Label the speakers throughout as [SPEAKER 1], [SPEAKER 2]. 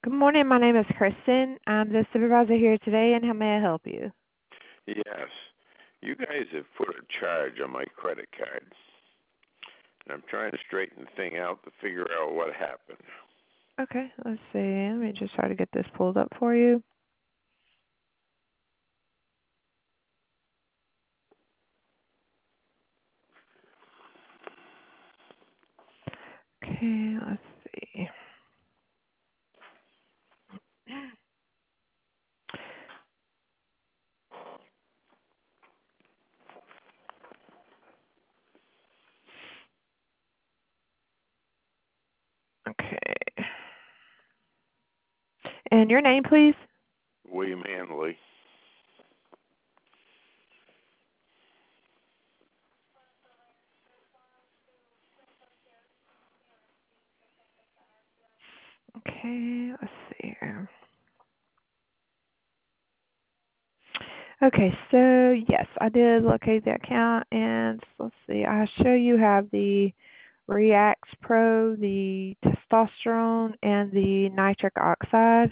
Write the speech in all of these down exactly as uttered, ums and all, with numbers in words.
[SPEAKER 1] Good morning. My name is Kristen. I'm the supervisor here today, and how may I help you?
[SPEAKER 2] Yes. You guys have put a charge on my credit card, and I'm trying to straighten the thing out to figure out what happened.
[SPEAKER 1] Okay, let's see. Let me just try to get this pulled up for you. Okay, let's see. Okay. And your name, please?
[SPEAKER 2] William Hanley.
[SPEAKER 1] Okay, let's see here. Okay, so yes, I did locate the account, and let's see. I show you have the React Pro, the testosterone, and the nitric oxide.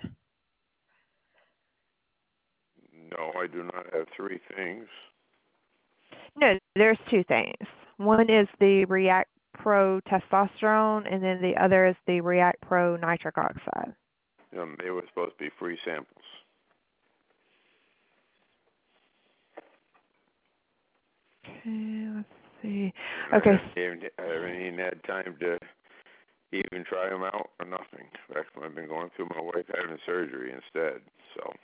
[SPEAKER 2] No, I do not have three things.
[SPEAKER 1] No, there's two things. One is the React Pro testosterone, and then the other is the React Pro nitric oxide.
[SPEAKER 2] Um, they were supposed to be free samples.
[SPEAKER 1] Okay, let's see.
[SPEAKER 2] And I
[SPEAKER 1] Okay,
[SPEAKER 2] haven't even, I haven't even had time to even try them out or nothing. In fact, I've been going through my wife having surgery instead. So.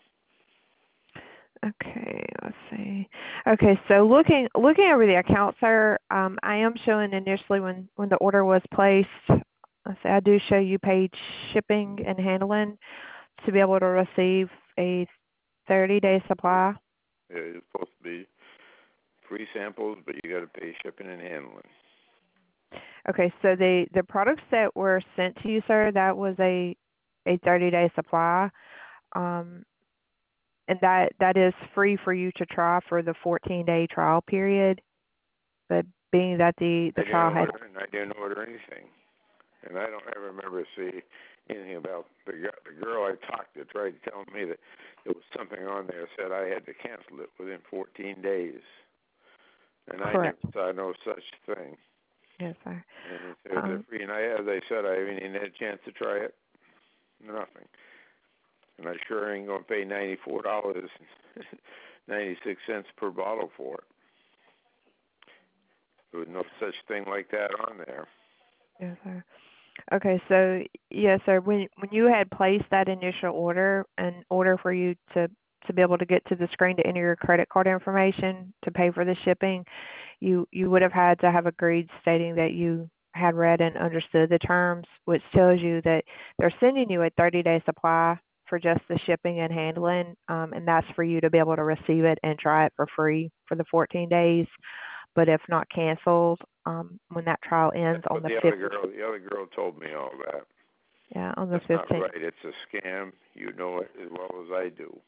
[SPEAKER 1] okay, let's see. Okay, so looking looking over the account, sir, um, I am showing initially when when the order was placed. Let's see, I do show you paid shipping and handling to be able to receive a thirty day supply.
[SPEAKER 2] It's supposed to be free samples, but you got to pay shipping and handling.
[SPEAKER 1] Okay, so the the products that were sent to you, sir, that was a a thirty day supply, um, and that that is free for you to try for the fourteen day trial period. But being that the
[SPEAKER 2] I
[SPEAKER 1] the
[SPEAKER 2] didn't
[SPEAKER 1] trial had
[SPEAKER 2] order, and I didn't order anything. And I don't ever remember see anything about the the girl I talked to tried to tell me that there was something on there said I had to cancel it within fourteen days, and I never
[SPEAKER 1] correct,
[SPEAKER 2] saw no such thing.
[SPEAKER 1] yes, sir.
[SPEAKER 2] And it says they're
[SPEAKER 1] Um,
[SPEAKER 2] free, and I, as I said, I haven't even had a chance to try it. Nothing. And I sure ain't gonna pay ninety four dollars ninety six cents per bottle for it. There was no such thing like that on there.
[SPEAKER 1] yes, sir. Okay, so yes, sir. When when you had placed that initial order, in order for you to to be able to get to the screen to enter your credit card information to pay for the shipping, you you would have had to have agreed stating that you had read and understood the terms, which tells you that they're sending you a thirty day supply for just the shipping and handling, um, and that's for you to be able to receive it and try it for free for the fourteen days. But if not canceled, um, when that trial ends
[SPEAKER 2] That's
[SPEAKER 1] on
[SPEAKER 2] what
[SPEAKER 1] the
[SPEAKER 2] the other
[SPEAKER 1] fifth,
[SPEAKER 2] girl the other girl told me all that.
[SPEAKER 1] yeah, on the
[SPEAKER 2] That's not
[SPEAKER 1] fifteenth.
[SPEAKER 2] right. It's a scam. You know it as well as I do.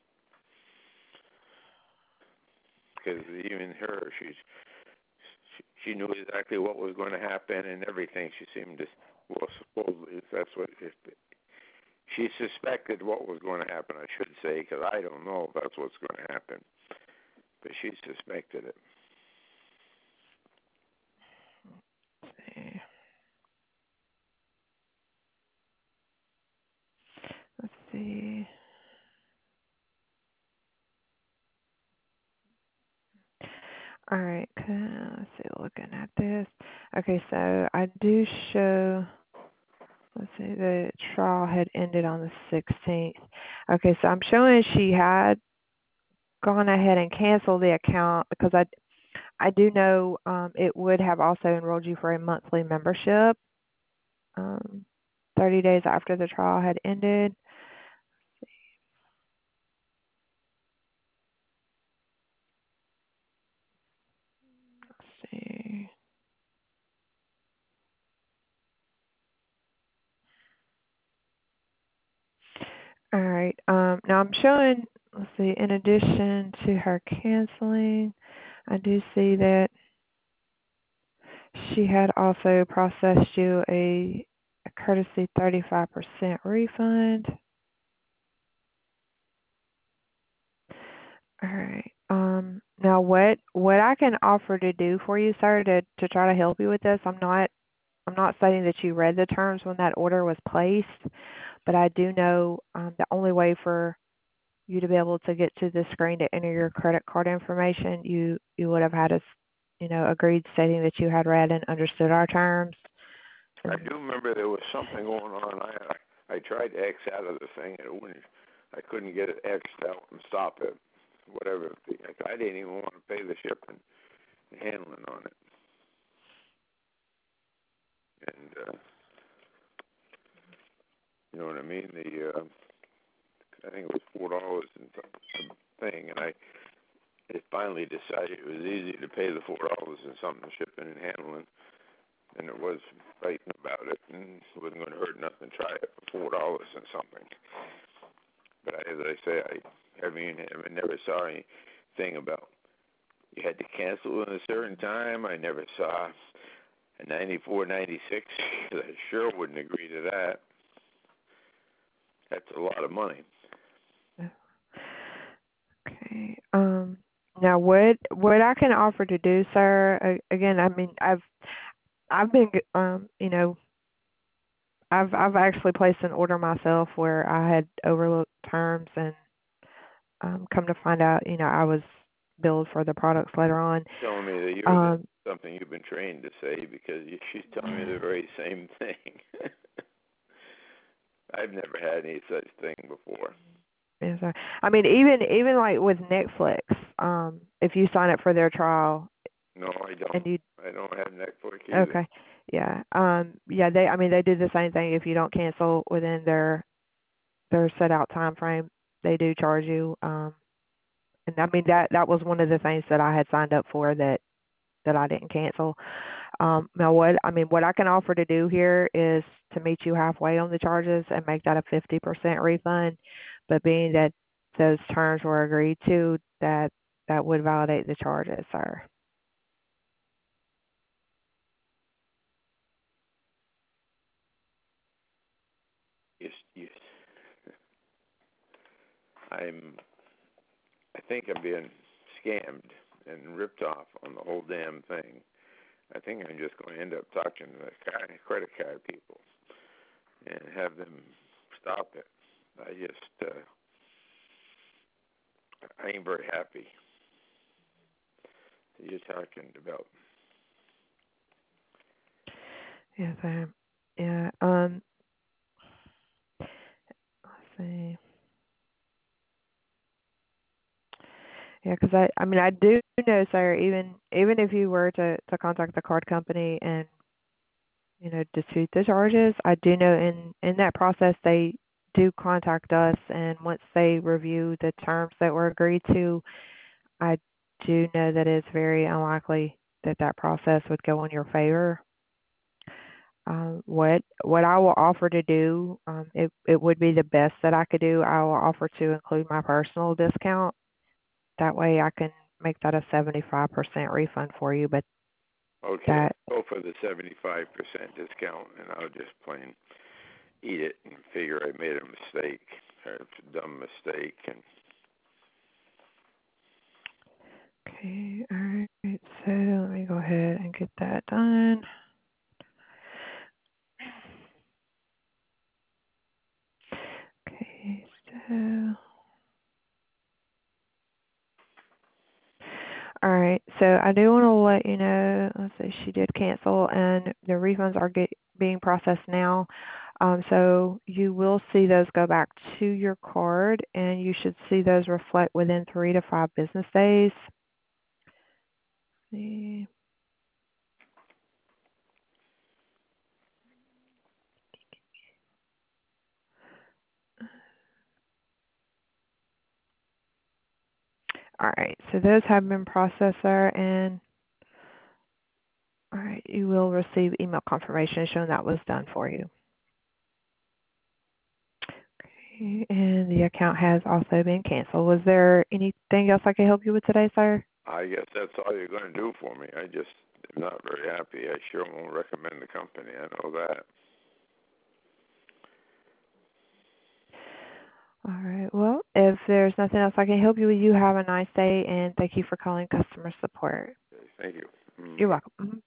[SPEAKER 2] Because even her, she's she, she knew exactly what was going to happen and everything. She seemed to, well, supposedly, if that's what, if she suspected what was going to happen, I should say, because I don't know if that's what's going to happen, but she suspected it.
[SPEAKER 1] Let's see. Let's see. All right, let's see. Looking at this. Okay, so I do show. Let's see. The trial had ended on the sixteenth. Okay, so I'm showing she had gone ahead and canceled the account because I I do know um, it would have also enrolled you for a monthly membership. Um, thirty days after the trial had ended. Let's see. All right. Um, now I'm showing, let's see, in addition to her canceling, I do see that she had also processed you a, a courtesy thirty-five percent refund. All right. Um, now, what what I can offer to do for you, sir, to to try to help you with this, I'm not I'm not saying that you read the terms when that order was placed, but I do know um, the only way for you to be able to get to the screen to enter your credit card information, you you would have had us, you know, agreed stating that you had read and understood our terms.
[SPEAKER 2] I
[SPEAKER 1] And
[SPEAKER 2] do remember there was something going on. I I, I tried to X out of the thing, and it wouldn't. I couldn't get it X'd out and stop it. Whatever. I didn't even want to pay the shipping and handling on it. And uh, you know what I mean? The uh, I think it was four dollars and some thing, and I it finally decided it was easier to pay the four dollars and something shipping and handling than it was writing about it, and it wasn't going to hurt nothing. Try it for four dollars and something. But I, as I say, I, I mean, I never saw anything about you had to cancel in a certain time. I never saw a ninety-four, ninety-six. I sure wouldn't agree to that. That's a lot of money.
[SPEAKER 1] okay. Um. Now, what what I can offer to do, sir? a- Again, I mean, I've I've been, um, you know, I've I've actually placed an order myself where I had overlooked terms and um, come to find out, you know, I was billed for the products later on.
[SPEAKER 2] Telling me that you're the,
[SPEAKER 1] Um,
[SPEAKER 2] something you've been trained to say because you, she's telling me the very same thing. I've never had any such thing before.
[SPEAKER 1] yes, sir. I mean, even even like with Netflix, um, if you sign up for their trial
[SPEAKER 2] No, I
[SPEAKER 1] and
[SPEAKER 2] don't.
[SPEAKER 1] you
[SPEAKER 2] I don't have Netflix either.
[SPEAKER 1] okay, yeah, um, yeah, they, I mean, they do the same thing. If you don't cancel within their their set out time frame, they do charge you. Um, and I mean that that was one of the things that I had signed up for that that I didn't cancel. Um, now what I mean, what I can offer to do here is to meet you halfway on the charges and make that a fifty percent refund. But being that those terms were agreed to, that that would validate the charges, sir.
[SPEAKER 2] Yes, yes. I'm. I think I'm being scammed and ripped off on the whole damn thing. I think I'm just going to end up talking to the credit card people and have them stop it. I just, uh, I ain't very happy. You're talking about.
[SPEAKER 1] Yes, sir. Yeah. Um. Let's see. Yeah, because I, I mean, I do know, sir. Even even if you were to to contact the card company and you know dispute the charges, I do know in in that process they do contact us, and once they review the terms that were agreed to, I do know that it's very unlikely that that process would go in your favor. Um, what what I will offer to do, um, it it would be the best that I could do. I will offer to include my personal discount. That way, I can make that a seventy-five percent refund for you. But
[SPEAKER 2] Okay,
[SPEAKER 1] that
[SPEAKER 2] go for the seventy-five percent discount, and I'll just plain eat it and figure I made a mistake, or a dumb mistake, and
[SPEAKER 1] okay? All right. So let me go ahead and get that done. Okay. So. All right. So I do want to let you know, let's see, she did cancel and the refunds are get, being processed now. Um, so you will see those go back to your card and you should see those reflect within three to five business days. See. All right. So those have been processed there and all right, you will receive email confirmation showing that was done for you. Okay, and the account has also been canceled. Was there anything else I could help you with today, sir?
[SPEAKER 2] I guess that's all you're going to do for me. I just am not very happy. I sure won't recommend the company. I know that.
[SPEAKER 1] All right. Well, if there's nothing else I can help you with, you have a nice day, and thank you for calling customer support.
[SPEAKER 2] Okay, thank you. Mm.
[SPEAKER 1] You're welcome. Mhm.